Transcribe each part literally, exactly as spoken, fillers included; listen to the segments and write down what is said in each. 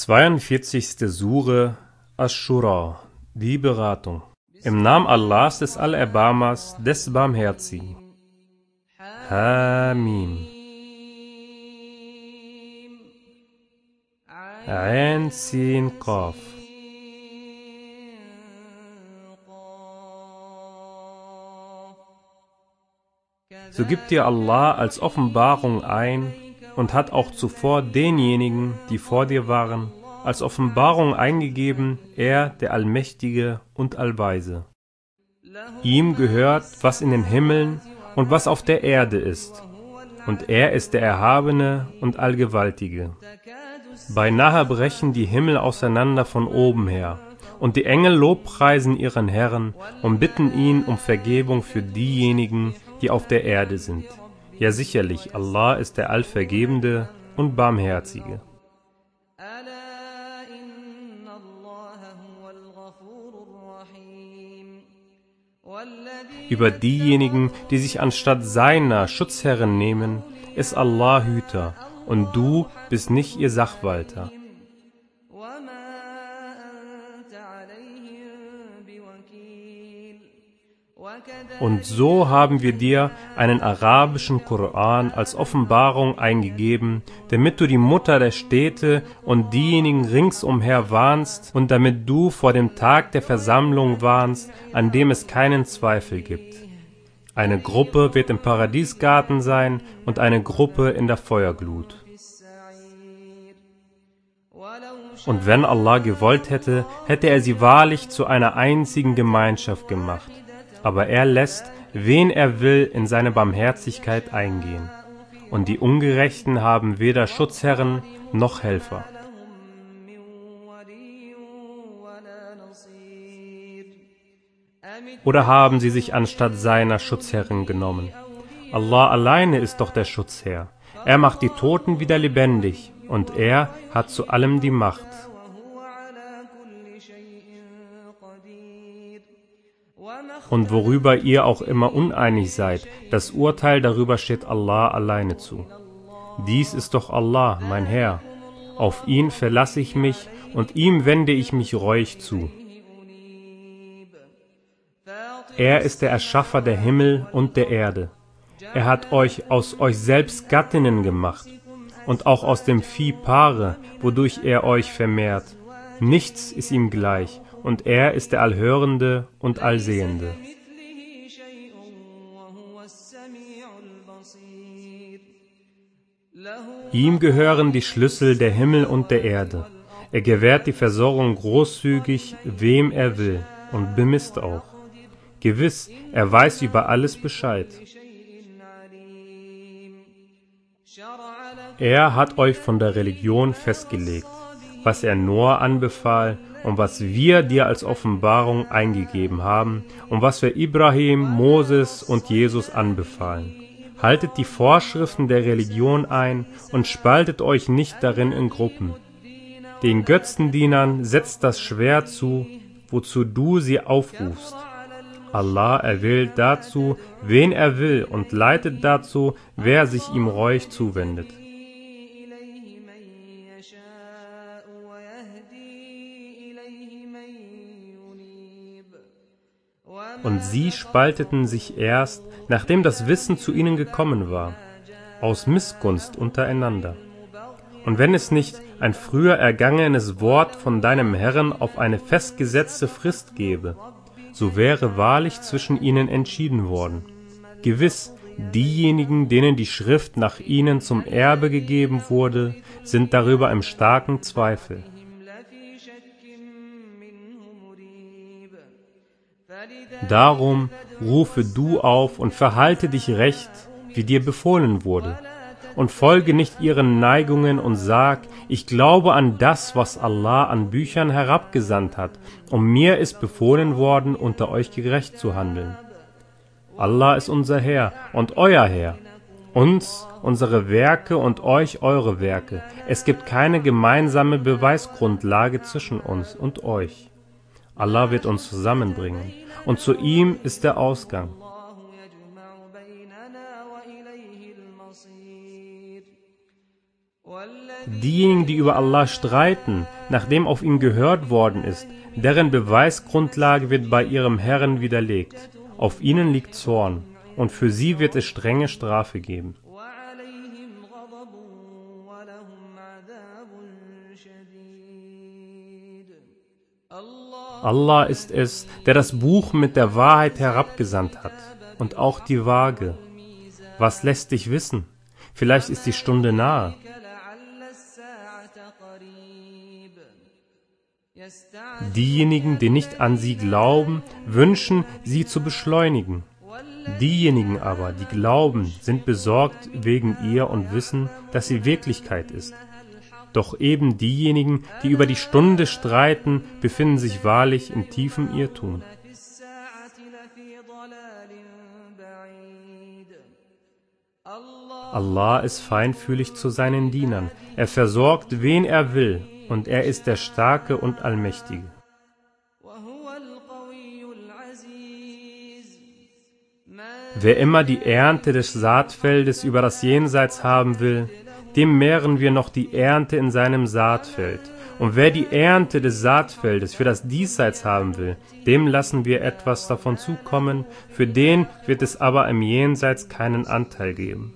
zweiundvierzigste Sure Asch-Schura, die Beratung. Im Namen Allahs des Allerbarmers, des Barmherzigen. Hamim. Ain Sin Qaf. So gibt dir Allah als Offenbarung ein und hat auch zuvor denjenigen, die vor dir waren, als Offenbarung eingegeben, er, der Allmächtige und Allweise. Ihm gehört, was in den Himmeln und was auf der Erde ist, und er ist der Erhabene und Allgewaltige. Beinahe brechen die Himmel auseinander von oben her, und die Engel lobpreisen ihren Herrn und bitten ihn um Vergebung für diejenigen, die auf der Erde sind. Ja sicherlich, Allah ist der Allvergebende und Barmherzige. Über diejenigen, die sich anstatt seiner Schutzherren nehmen, ist Allah Hüter, und du bist nicht ihr Sachwalter. Und so haben wir dir einen arabischen Koran als Offenbarung eingegeben, damit du die Mutter der Städte und diejenigen ringsumher warnst und damit du vor dem Tag der Versammlung warnst, an dem es keinen Zweifel gibt. Eine Gruppe wird im Paradiesgarten sein und eine Gruppe in der Feuerglut. Und wenn Allah gewollt hätte, hätte er sie wahrlich zu einer einzigen Gemeinschaft gemacht. Aber er lässt, wen er will, in seine Barmherzigkeit eingehen. Und die Ungerechten haben weder Schutzherren noch Helfer. Oder haben sie sich anstatt seiner Schutzherren genommen? Allah alleine ist doch der Schutzherr. Er macht die Toten wieder lebendig, und er hat zu allem die Macht. Und worüber ihr auch immer uneinig seid, das Urteil darüber steht Allah alleine zu. Dies ist doch Allah, mein Herr. Auf ihn verlasse ich mich, und ihm wende ich mich reuig zu. Er ist der Erschaffer der Himmel und der Erde. Er hat euch aus euch selbst Gattinnen gemacht, und auch aus dem Vieh Paare, wodurch er euch vermehrt. Nichts ist ihm gleich, und er ist der Allhörende und Allsehende. Ihm gehören die Schlüssel der Himmel und der Erde. Er gewährt die Versorgung großzügig, wem er will, und bemisst auch. Gewiss, er weiß über alles Bescheid. Er hat euch von der Religion festgelegt, was er Noah anbefahl und was wir dir als Offenbarung eingegeben haben und was wir Ibrahim, Moses und Jesus anbefahlen. Haltet die Vorschriften der Religion ein und spaltet euch nicht darin in Gruppen. Den Götzendienern setzt das Schwert zu, wozu du sie aufrufst. Allah erwählt dazu, wen er will, und leitet dazu, wer sich ihm reuig zuwendet. Und sie spalteten sich erst, nachdem das Wissen zu ihnen gekommen war, aus Missgunst untereinander. Und wenn es nicht ein früher ergangenes Wort von deinem Herrn auf eine festgesetzte Frist gäbe, so wäre wahrlich zwischen ihnen entschieden worden. Gewiss, diejenigen, denen die Schrift nach ihnen zum Erbe gegeben wurde, sind darüber im starken Zweifel. Darum rufe du auf und verhalte dich recht, wie dir befohlen wurde, und folge nicht ihren Neigungen und sag, ich glaube an das, was Allah an Büchern herabgesandt hat, und mir ist befohlen worden, unter euch gerecht zu handeln. Allah ist unser Herr und euer Herr, uns unsere Werke und euch eure Werke. Es gibt keine gemeinsame Beweisgrundlage zwischen uns und euch. Allah wird uns zusammenbringen, und zu ihm ist der Ausgang. والذين Diejenigen, die über Allah streiten, nachdem auf ihn gehört worden ist, deren Beweisgrundlage wird bei ihrem Herrn widerlegt. Auf ihnen liegt Zorn, und für sie wird es strenge Strafe geben. Allah ist es, der das Buch mit der Wahrheit herabgesandt hat, und auch die Waage. Was lässt dich wissen? Vielleicht ist die Stunde nahe. Diejenigen, die nicht an sie glauben, wünschen, sie zu beschleunigen. Diejenigen aber, die glauben, sind besorgt wegen ihr und wissen, dass sie Wirklichkeit ist. Doch eben diejenigen, die über die Stunde streiten, befinden sich wahrlich in tiefem Irrtum. Allah ist feinfühlig zu seinen Dienern. Er versorgt, wen er will, und er ist der Starke und Allmächtige. Wer immer die Ernte des Saatfeldes über das Jenseits haben will, dem mehren wir noch die Ernte in seinem Saatfeld. Und wer die Ernte des Saatfeldes für das Diesseits haben will, dem lassen wir etwas davon zukommen, für den wird es aber im Jenseits keinen Anteil geben.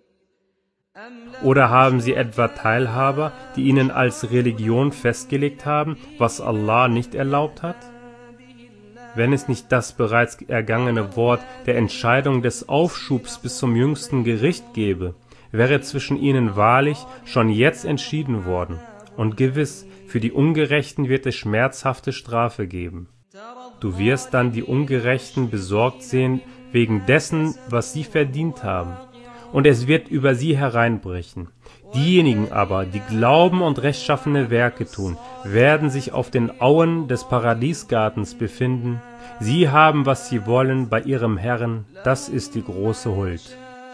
Oder haben sie etwa Teilhaber, die ihnen als Religion festgelegt haben, was Allah nicht erlaubt hat? Wenn es nicht das bereits ergangene Wort der Entscheidung des Aufschubs bis zum jüngsten Gericht gäbe, wäre zwischen ihnen wahrlich schon jetzt entschieden worden, und gewiss, für die Ungerechten wird es schmerzhafte Strafe geben. Du wirst dann die Ungerechten besorgt sehen wegen dessen, was sie verdient haben, und es wird über sie hereinbrechen. Diejenigen aber, die glauben und rechtschaffene Werke tun, werden sich auf den Auen des Paradiesgartens befinden. Sie haben, was sie wollen, bei ihrem Herrn, das ist die große Huld.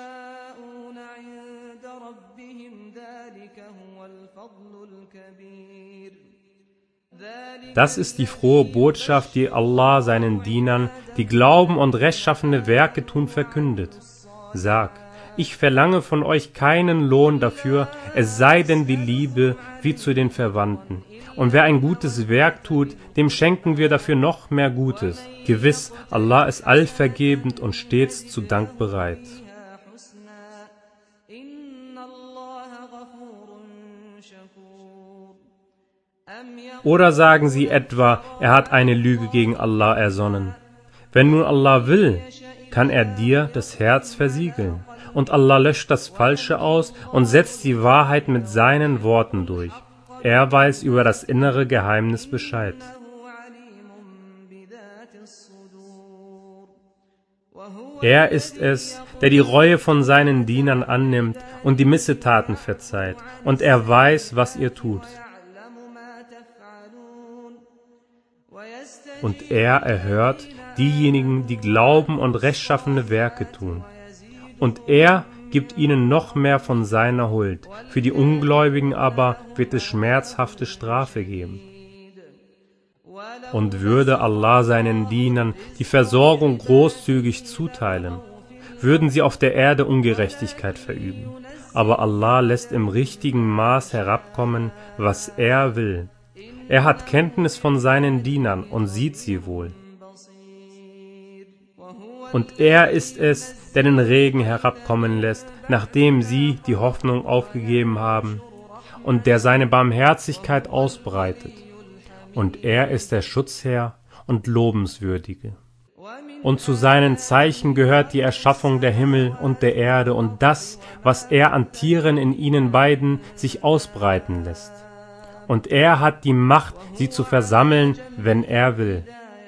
Das ist die frohe Botschaft, die Allah seinen Dienern, die glauben und rechtschaffene Werke tun, verkündet. Sag: Ich verlange von euch keinen Lohn dafür, es sei denn die Liebe wie zu den Verwandten. Und wer ein gutes Werk tut, dem schenken wir dafür noch mehr Gutes. Gewiss, Allah ist allvergebend und stets zu Dank bereit. Oder sagen sie etwa, er hat eine Lüge gegen Allah ersonnen. Wenn nun Allah will, kann er dir das Herz versiegeln. Und Allah löscht das Falsche aus und setzt die Wahrheit mit seinen Worten durch. Er weiß über das innere Geheimnis Bescheid. Er ist es, der die Reue von seinen Dienern annimmt und die Missetaten verzeiht, und er weiß, was ihr tut. Und er erhört diejenigen, die glauben und rechtschaffene Werke tun. Und er gibt ihnen noch mehr von seiner Huld. Für die Ungläubigen aber wird es schmerzhafte Strafe geben. Und würde Allah seinen Dienern die Versorgung großzügig zuteilen, würden sie auf der Erde Ungerechtigkeit verüben. Aber Allah lässt im richtigen Maß herabkommen, was er will. Er hat Kenntnis von seinen Dienern und sieht sie wohl. Und er ist es, der den Regen herabkommen lässt, nachdem sie die Hoffnung aufgegeben haben, und der seine Barmherzigkeit ausbreitet. Und er ist der Schutzherr und Lobenswürdige. Und zu seinen Zeichen gehört die Erschaffung der Himmel und der Erde und das, was er an Tieren in ihnen beiden sich ausbreiten lässt. Und er hat die Macht, sie zu versammeln, wenn er will.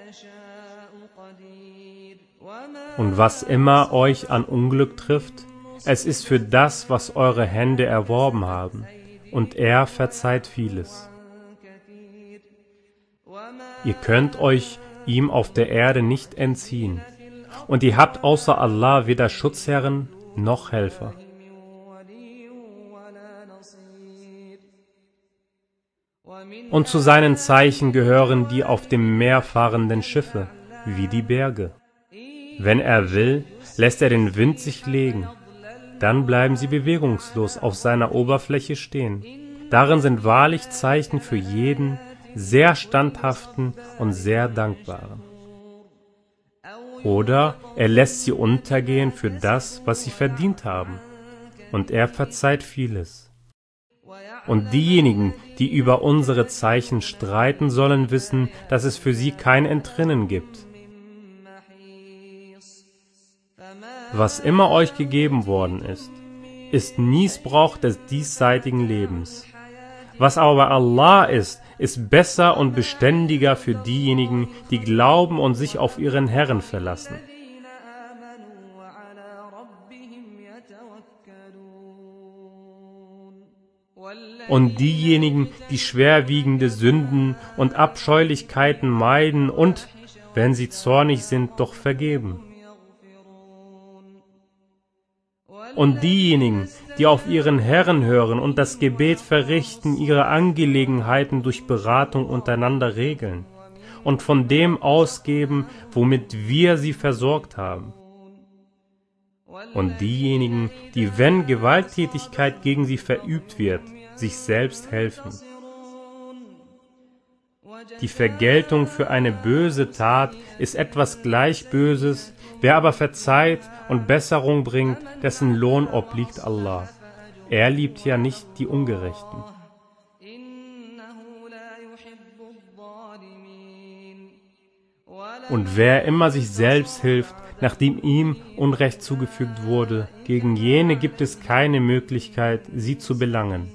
Und was immer euch an Unglück trifft, es ist für das, was eure Hände erworben haben, und er verzeiht vieles. Ihr könnt euch ihm auf der Erde nicht entziehen, und ihr habt außer Allah weder Schutzherren noch Helfer. Und zu seinen Zeichen gehören die auf dem Meer fahrenden Schiffe, wie die Berge. Wenn er will, lässt er den Wind sich legen, dann bleiben sie bewegungslos auf seiner Oberfläche stehen. Darin sind wahrlich Zeichen für jeden sehr standhaften und sehr dankbaren. Oder er lässt sie untergehen für das, was sie verdient haben, und er verzeiht vieles. Und diejenigen, die über unsere Zeichen streiten, sollen wissen, dass es für sie kein Entrinnen gibt. Was immer euch gegeben worden ist, ist Nießbrauch des diesseitigen Lebens. Was aber bei Allah ist, ist besser und beständiger für diejenigen, die glauben und sich auf ihren Herrn verlassen. Und diejenigen, die schwerwiegende Sünden und Abscheulichkeiten meiden und, wenn sie zornig sind, doch vergeben. Und diejenigen, die auf ihren Herrn hören und das Gebet verrichten, ihre Angelegenheiten durch Beratung untereinander regeln und von dem ausgeben, womit wir sie versorgt haben. Und diejenigen, die, wenn Gewalttätigkeit gegen sie verübt wird, sich selbst helfen. Die Vergeltung für eine böse Tat ist etwas gleich Böses, wer aber verzeiht und Besserung bringt, dessen Lohn obliegt Allah. Er liebt ja nicht die Ungerechten. Und wer immer sich selbst hilft, nachdem ihm Unrecht zugefügt wurde, gegen jene gibt es keine Möglichkeit, sie zu belangen.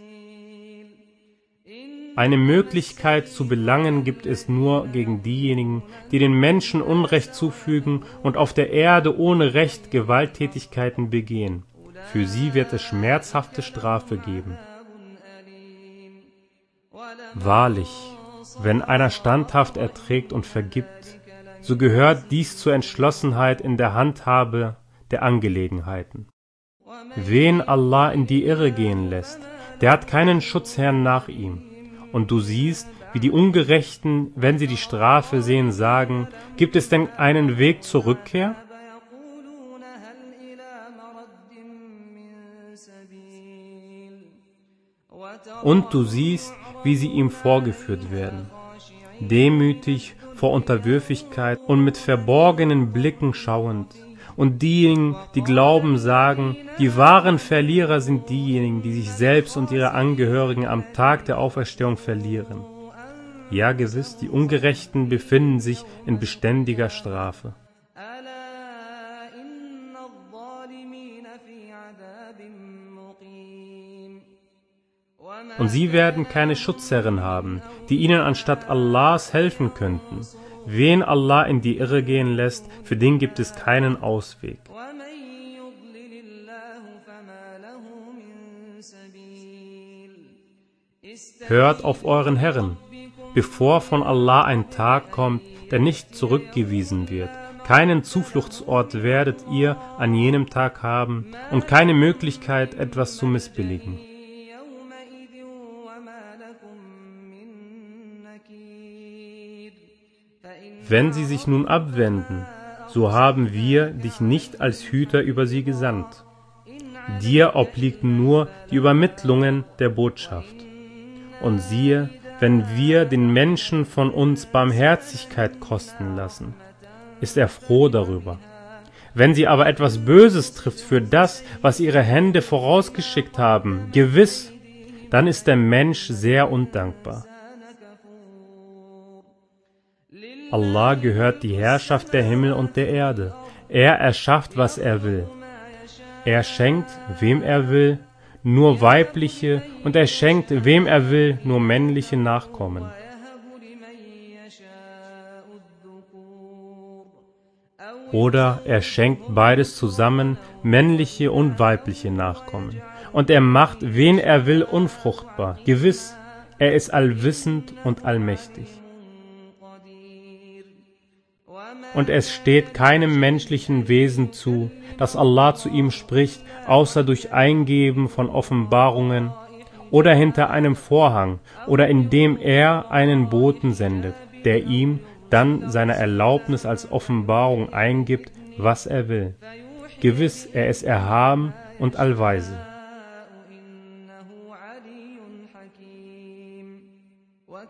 Eine Möglichkeit zu belangen gibt es nur gegen diejenigen, die den Menschen Unrecht zufügen und auf der Erde ohne Recht Gewalttätigkeiten begehen. Für sie wird es schmerzhafte Strafe geben. Wahrlich, wenn einer standhaft erträgt und vergibt, so gehört dies zur Entschlossenheit in der Handhabe der Angelegenheiten. Wen Allah in die Irre gehen lässt, der hat keinen Schutzherrn nach ihm. Und du siehst, wie die Ungerechten, wenn sie die Strafe sehen, sagen, gibt es denn einen Weg zur Rückkehr? Und du siehst, wie sie ihm vorgeführt werden, demütig vor Unterwürfigkeit und mit verborgenen Blicken schauend. Und diejenigen, die glauben, sagen, die wahren Verlierer sind diejenigen, die sich selbst und ihre Angehörigen am Tag der Auferstehung verlieren. Ja, gewiss, die Ungerechten befinden sich in beständiger Strafe. Und sie werden keine Schutzherren haben, die ihnen anstatt Allahs helfen könnten. Wen Allah in die Irre gehen lässt, für den gibt es keinen Ausweg. Hört auf euren Herrn, bevor von Allah ein Tag kommt, der nicht zurückgewiesen wird. Keinen Zufluchtsort werdet ihr an jenem Tag haben und keine Möglichkeit, etwas zu missbilligen. Wenn sie sich nun abwenden, so haben wir dich nicht als Hüter über sie gesandt. Dir obliegt nur die Übermittlungen der Botschaft. Und siehe, wenn wir den Menschen von uns Barmherzigkeit kosten lassen, ist er froh darüber. Wenn sie aber etwas Böses trifft für das, was ihre Hände vorausgeschickt haben, gewiss, dann ist der Mensch sehr undankbar. Allah gehört die Herrschaft der Himmel und der Erde. Er erschafft, was er will. Er schenkt, wem er will, nur weibliche, und er schenkt, wem er will, nur männliche Nachkommen. Oder er schenkt beides zusammen, männliche und weibliche Nachkommen. Und er macht, wen er will, unfruchtbar. Gewiss, er ist allwissend und allmächtig. Und es steht keinem menschlichen Wesen zu, dass Allah zu ihm spricht, außer durch Eingeben von Offenbarungen oder hinter einem Vorhang oder indem er einen Boten sendet, der ihm dann seine Erlaubnis als Offenbarung eingibt, was er will. Gewiss, er ist erhaben und allweise.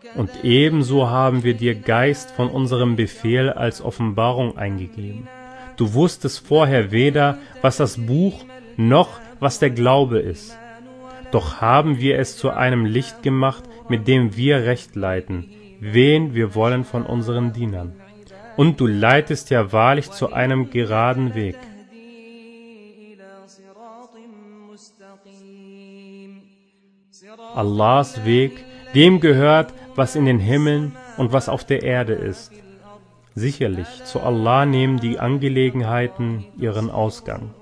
Und ebenso haben wir dir Geist von unserem Befehl als Offenbarung eingegeben. Du wusstest vorher weder, was das Buch noch was der Glaube ist. Doch haben wir es zu einem Licht gemacht, mit dem wir Recht leiten, wen wir wollen von unseren Dienern. Und du leitest ja wahrlich zu einem geraden Weg. Allahs Weg, dem gehört, was in den Himmeln und was auf der Erde ist. Sicherlich, zu Allah nehmen die Angelegenheiten ihren Ausgang.